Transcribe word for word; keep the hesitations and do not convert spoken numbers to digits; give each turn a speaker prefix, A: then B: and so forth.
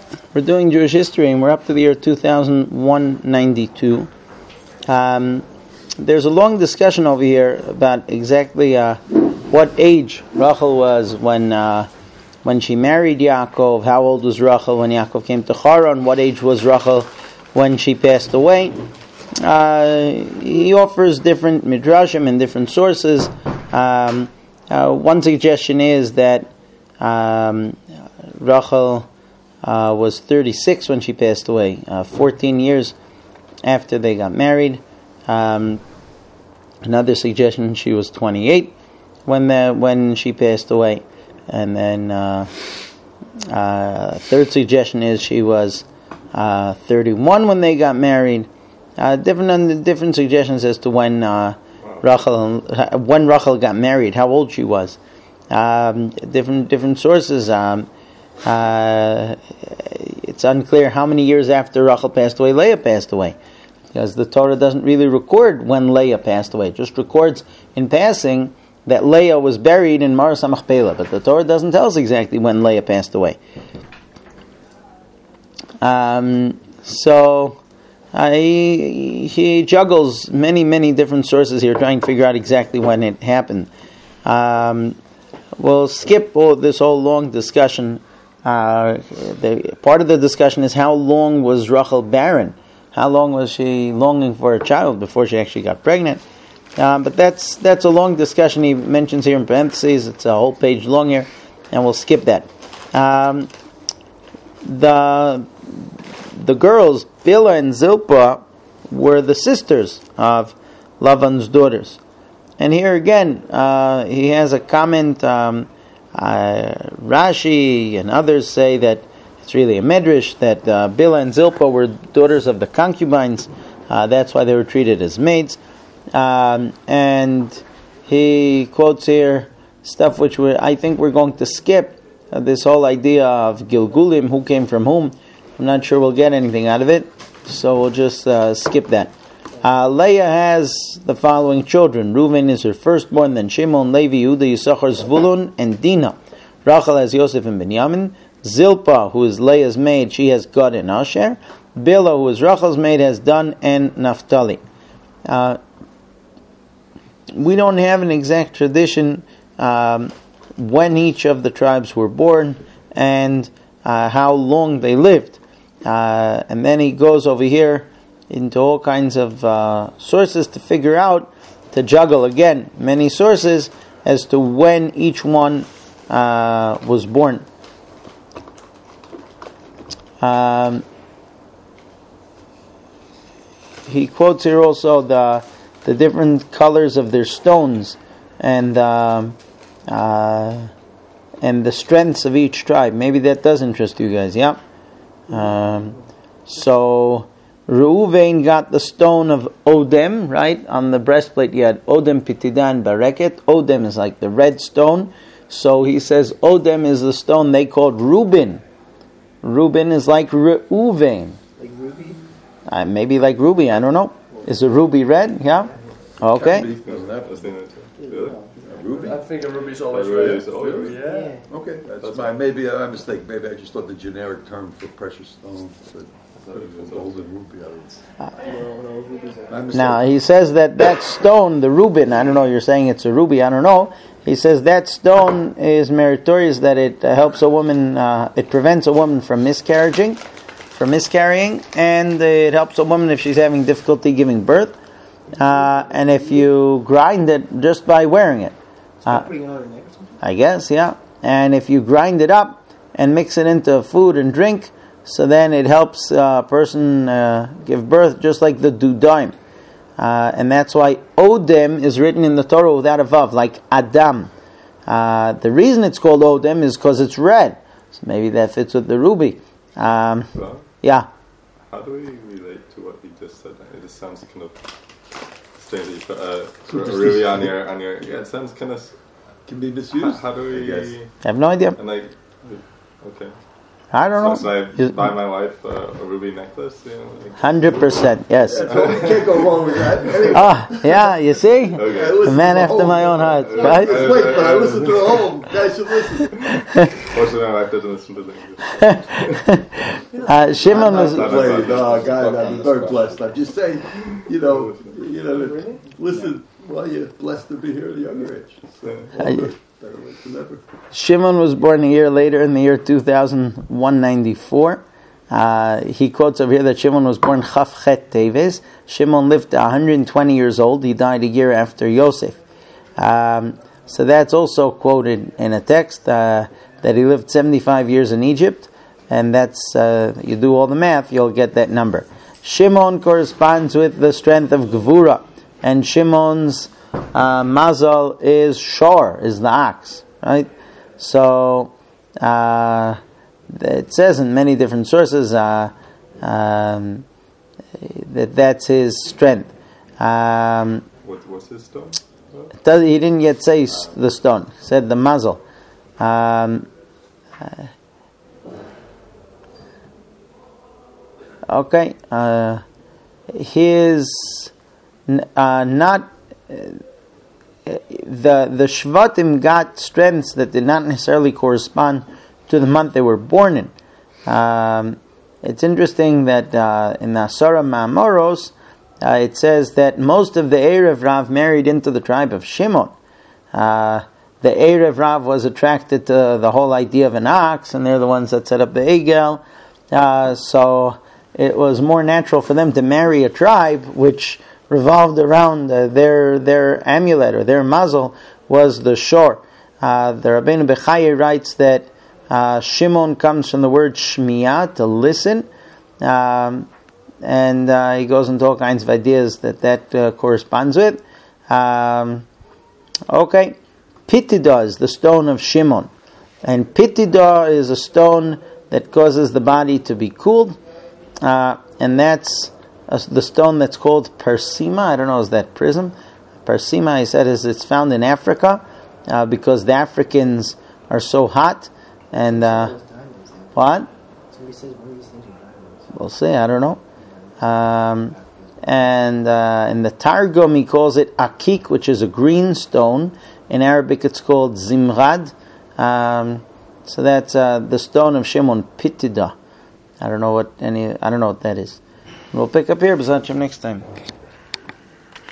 A: We're doing Jewish history, and we're up to the year two thousand one ninety-two. Um, there's a long discussion over here about exactly uh, what age Rachel was when uh, when she married Yaakov. How old was Rachel when Yaakov came to Haran? What age was Rachel when she passed away? Uh, he offers different midrashim and different sources. Um, uh, one suggestion is that um, Rachel uh, was thirty-six when she passed away, uh, fourteen years after they got married. Um, another suggestion, she was twenty-eight when the, when she passed away. And then uh, uh, third suggestion is she was uh, thirty-one when they got married. Uh, different different suggestions as to when uh, Rachel when Rachel got married, how old she was. Um, different different sources. Um, uh, it's unclear how many years after Rachel passed away Leah passed away, because the Torah doesn't really record when Leah passed away. It just records in passing that Leah was buried in Maras HaMachpelah, but the Torah doesn't tell us exactly when Leah passed away. Um, so uh, he, he juggles many, many different sources here, trying to figure out exactly when it happened. Um, we'll skip all this whole long discussion. Uh, the, part of the discussion is how long was Rachel barren? How long was she longing for a child before she actually got pregnant? Um, but that's that's a long discussion he mentions here in parentheses. It's a whole page long here, and we'll skip that. Um, the the girls, Bilhah and Zilpah, were the sisters of Lavan's daughters. And here again, uh, he has a comment. Um, uh, Rashi and others say that it's really a medrash, that uh, Bilhah and Zilpah were daughters of the concubines. Uh, that's why they were treated as maids. Um, and he quotes here stuff which we I think we're going to skip. Uh, this whole idea of Gilgulim, who came from whom. I'm not sure we'll get anything out of it, so we'll just uh, skip that. Uh, Leah has the following children. Reuven is her firstborn, then Shimon, Levi, Yehuda, Yisachar, Zvulun, and Dinah. Rachel has Yosef and Binyamin. Zilpah, who is Leah's maid, she has Gad and Asher. Bilhah, who is Rachel's maid, has Dan and Naphtali. Uh, we don't have an exact tradition um, when each of the tribes were born and uh, how long they lived. Uh, and then he goes over here into all kinds of uh, sources to figure out, to juggle again many sources as to when each one uh, was born. Um, he quotes here also the the different colors of their stones and uh, uh, and the strengths of each tribe. Maybe that does interest you guys, yeah? Um, so Reuven got the stone of Odem, right? On the breastplate you had Odem, Pitidan, Bareket. Odem is like the red stone. So he says Odem is the stone they called Reuben. Reuben is like Reuven.
B: Like ruby?
A: Uh, maybe like ruby, I don't know. Is a ruby red? Yeah? Okay.
C: Ruby?
B: I think a ruby's always
C: Ruby
B: red.
C: is always red.
B: Yeah.
C: Yeah. Okay, that's, that's my maybe a mistake. Maybe I just thought the generic term for precious stones. But golden ruby.
B: Uh, no, no, ruby's red.
A: Now he says that that stone, the Reuben, I don't know. You're saying it's a ruby. I don't know. He says that stone is meritorious, that it uh, helps a woman. Uh, it prevents a woman from miscarrying, from miscarrying, and it helps a woman if she's having difficulty giving birth. Uh, and if you grind it just by wearing it, uh, I guess, yeah. And if you grind it up and mix it into food and drink, so then it helps a person uh, give birth, just like the dudaim. Uh, and that's why Odem is written in the Torah without a vav, like Adam. Uh, the reason it's called Odem is because it's red. So maybe that fits with the ruby. Um,
D: well,
A: yeah.
D: How do we relate to what you just said? It just sounds kind of strange. You put a ruby on your, on your. Yeah, it sounds kind of.
C: Can be misused.
D: How, how do we?
A: I have no idea.
D: And like, okay.
A: I don't know.
D: So should I buy my wife uh, a ruby necklace? You know, like
A: Hundred percent, yes.
C: That's what we can't go wrong with that. Anyway.
A: Ah, yeah, you see,
D: okay.
A: a man after my own heart, right?
C: Wait, but I listen to the whole. Guys should listen.
D: Fortunately, my wife doesn't listen to the English.
A: uh, Shimon was.
C: Playing, no, God, I'm very blessed. I'm just saying, you know, you know, listen while you're blessed to be here at a younger age. So, all good. Better late than never.
A: Shimon was born a year later in the year two thousand one ninety-four. Uh, he quotes over here that Shimon was born Chaf Chet Teves. Shimon lived to one hundred twenty years old. He died a year after Yosef. Um, so that's also quoted in a text uh, that he lived seventy-five years in Egypt, and that's uh, you do all the math, you'll get that number. Shimon corresponds with the strength of Gevura, and Shimon's uh, mazal is shor, is the ox, right? So uh, it says in many different sources uh, um, that that's his strength. Um,
D: What, what's his stone?
A: It does, he didn't yet say s- the stone. He said the muzzle. Um, uh, okay. Uh, his uh, not uh, the the Shvatim got strengths that did not necessarily correspond to the month they were born in. Um, it's interesting that uh, in the Asara Ma'amoros, Uh, it says that most of the Erev Rav married into the tribe of Shimon. Uh, the Erev Rav was attracted to the whole idea of an ox, and they're the ones that set up the Egel. Uh, so it was more natural for them to marry a tribe which revolved around uh, their their amulet or their mazel was the shor. Uh, the Rabbeinu Bechaye writes that uh, Shimon comes from the word shmiyah, to listen. Um, And uh, he goes into all kinds of ideas that that uh, corresponds with. Um, okay. Pitida is the stone of Shimon. And Pitida is a stone that causes the body to be cooled. Uh, and that's uh, the stone that's called Persima. I don't know, is that prism? Persima, he said, is it's found in Africa uh, because the Africans are so hot. And uh, what? We'll see, I don't know. Um, and uh, in the Targum he calls it akik, which is a green stone. In Arabic it's called zimrad. Um, so that's uh, the stone of Shimon, Pitida. I don't know what any. I don't know what that is. We'll pick up here, B'ezrat Hashem, next time.